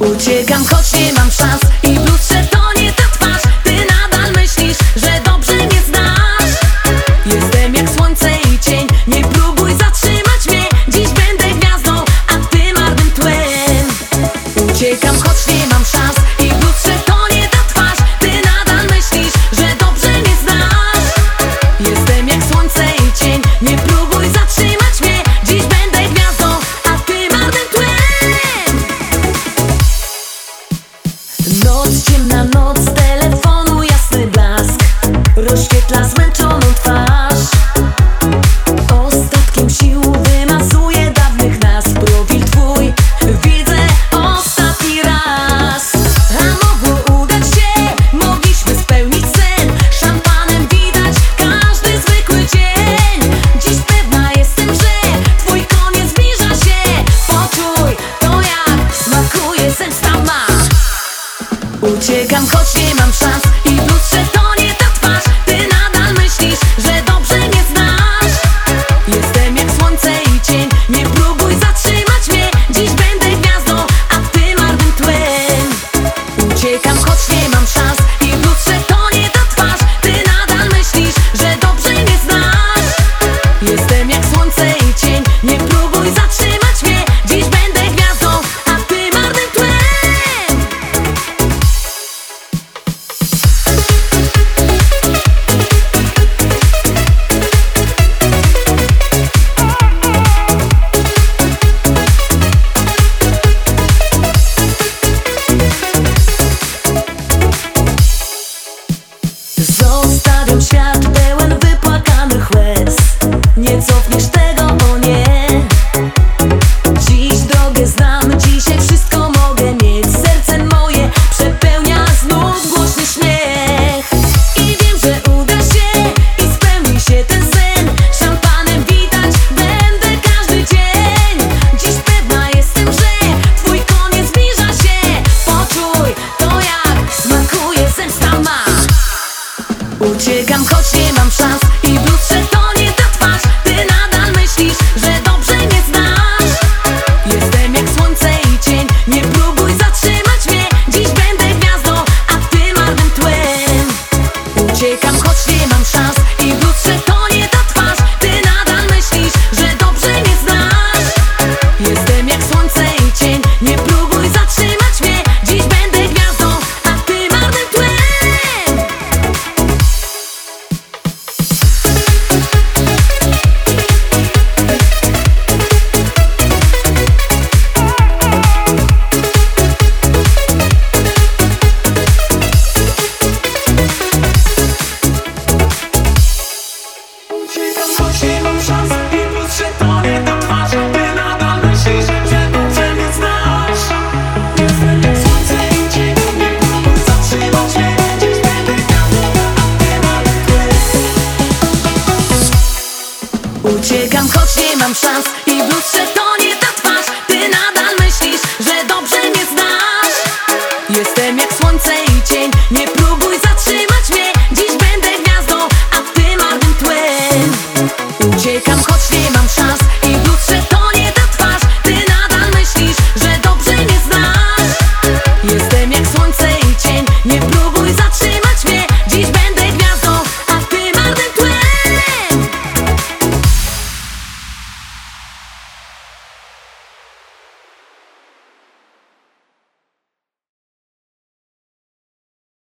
Uciekam, choć nie mam szans i w lustrze to nie ta twarz. Ty nadal myślisz, że dobrze mnie znasz. Jestem jak słońce i cień, nie próbuj zatrzymać mnie. Dziś będę gwiazdą, a ty marnym tłem. Uciekam, choć nie mam szans i w lustrze to nie ta twarz. Ty nadal myślisz, że dobrze mnie znasz. Jestem jak słońce i cień, nie próbuj zatrzymać mnie. Dziś będę gwiazdą, a ty marnym tłem. Noc, ciemna noc, telefonu jasny blask rozświetla zmęczoną twarz. Ostatkiem sił wymazuje dawnych nas. Profil twój widzę ostatni raz. A mogło udać się, mogliśmy spełnić sen. Szampanem widać każdy zwykły dzień. Dziś pewna jestem, że twój koniec zbliża się. Poczuj to, jak smakuje zemsta ma. Uciekam, choć nie mam szans i w lustrze to nie ta twarz. Ty nadal myślisz, że dobrze mnie znasz. Jestem jak słońce i cień, nie próbuj zatrzymać mnie. Dziś będę gwiazdą, a ty marnym tłem. Uciekam, choć nie mam szans i w lustrze to nie ta twarz. Ty nadal myślisz, że dobrze mnie znasz. Jestem jak słońce i cień, nie próbuj zatrzymać mnie. Dziś będę gwiazdą, a ty marnym tłem. Zostawiam świat pełen wypłakanych łez. Nie cofniesz tego, o nie. Dziś drogę znam, dzisiaj wszystko mogę mieć. Serce moje przepełnia znów głośny śmiech. I wiem, że uda się i spełni się ten sen. Szampanem witać będę każdy dzień. Dziś pewna jestem, że twój koniec zbliża się. Poczuj to, jak smakuje zemsta ma. Uciekam, choć nie mam szans i w lustrze to nie ta twarz. Ty nadal myślisz, że dobrze mnie znasz. Jestem jak słońce i cień, nie próbuj zatrzymać mnie. Dziś będę gwiazdą, a ty marnym tłem. Uciekam, choć nie mam szans i w lustrze to nie ta twarz. Ty nadal myślisz, że dobrze mnie znasz. Jestem jak słońce i cień, nie próbuj zatrzymać mnie. Dziś będę gwiazdą, a ty marnym tłem. Uciekam, choć nie mam szans i w lustrze to nie ta twarz. Ty nadal myślisz, że dobrze mnie znasz. Jestem jak słońce i cień, nie próbuj zatrzymać mnie. Dziś będę gwiazdą, a ty marnym tłem. Uciekam, choć nie mam szans